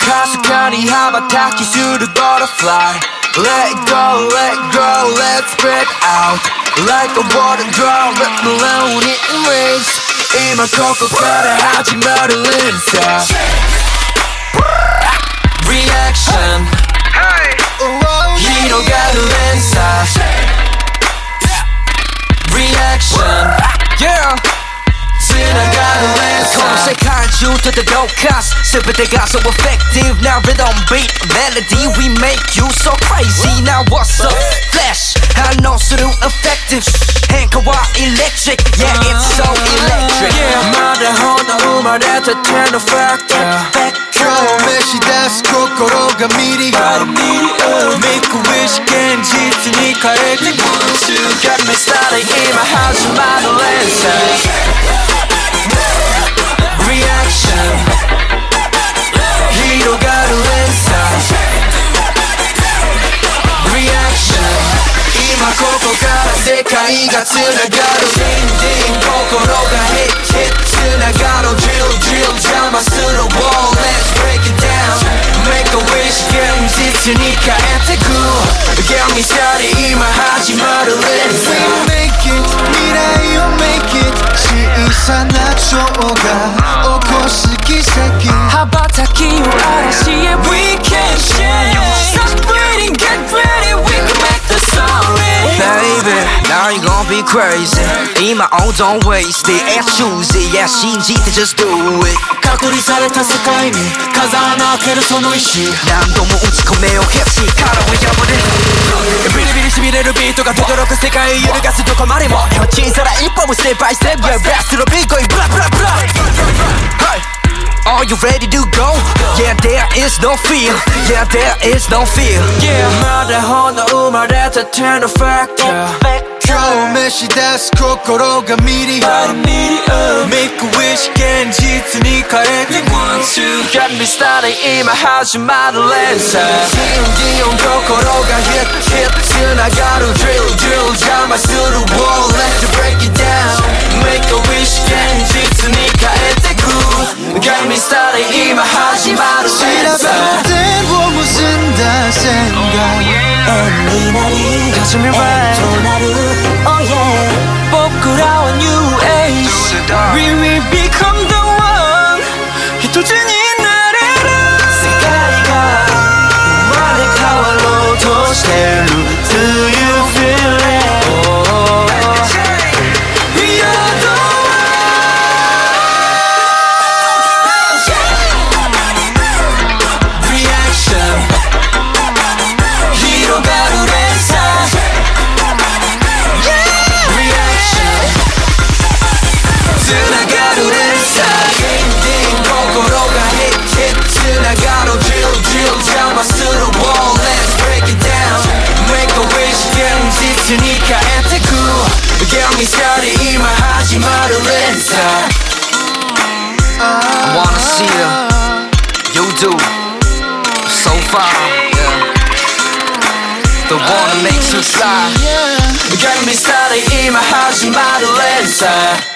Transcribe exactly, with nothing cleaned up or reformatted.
かすかに羽ばたきする butterfly Let go, let go, let's spread out Like a water drop, let the lonely race 今ここから始まる連鎖 Reaction 広がる連鎖 Reaction Yeahつながる連鎖この世界中と届かす全てが so effective Now rhythm beat melody We make you so crazy Now what's up flash 反応する effective 変化は electric Yeah it's so electric Yeah まだほど生まれたての factor 今日召し出す心がミリオン Make a wish 現実に変えて Want you got me started 今始まる連鎖Reaction 広がる連鎖 Reaction 今ここから世界がつながる Ding ding 心が hit hit つながる Drill drill 邪魔する Wall Let's break it down Make a wish 現実に変えてく Get me started 今始まる連鎖 We make it 未来を make it 小さな蝶が起こす奇跡羽ばたきを嵐へ We can change Stop waiting, get ready We can make the story Baby, now you gon' be crazy 今 oh don't waste it And choose it, yeah 信じて just do it 隔離された世界に風穴開けるその意志何度も打ち込めよ決心殻を破れるビリビリしびれるビートが轟く世界を揺るがすどこまでも小さな一歩もステップバイステップ Yeah, best のビーコイブラブラブラ Are you ready to go? Yeah, there is no fear Yeah, there is no fear Yeah まだほんの生まれたての factor 今日召し出す心がミリオン Make a wish 現実に変えて Want to get me started 今始まる連鎖 Ding ding 心が hit hit つながる Drill drill 邪魔する Wall Let's break it down Make a wish 現実に変えてく Get me started 今始まる連鎖線を結んだ線が円になり始めは円となる Oh yeah 僕らは New Age We will become the one 一つになれる世界が生まれ変わろうとしてる Do you feel it? Oh, We are the one Reaction 広がる連鎖つながる連鎖 Ding ding 心が hit hit つながる Drill drill 邪魔する Wall Let's break it down Make a wish 現実に変えてく Get me started 今始まる連鎖 I wanna see you You do So far yeah. The one that makes you fly Get me started 今始まる連鎖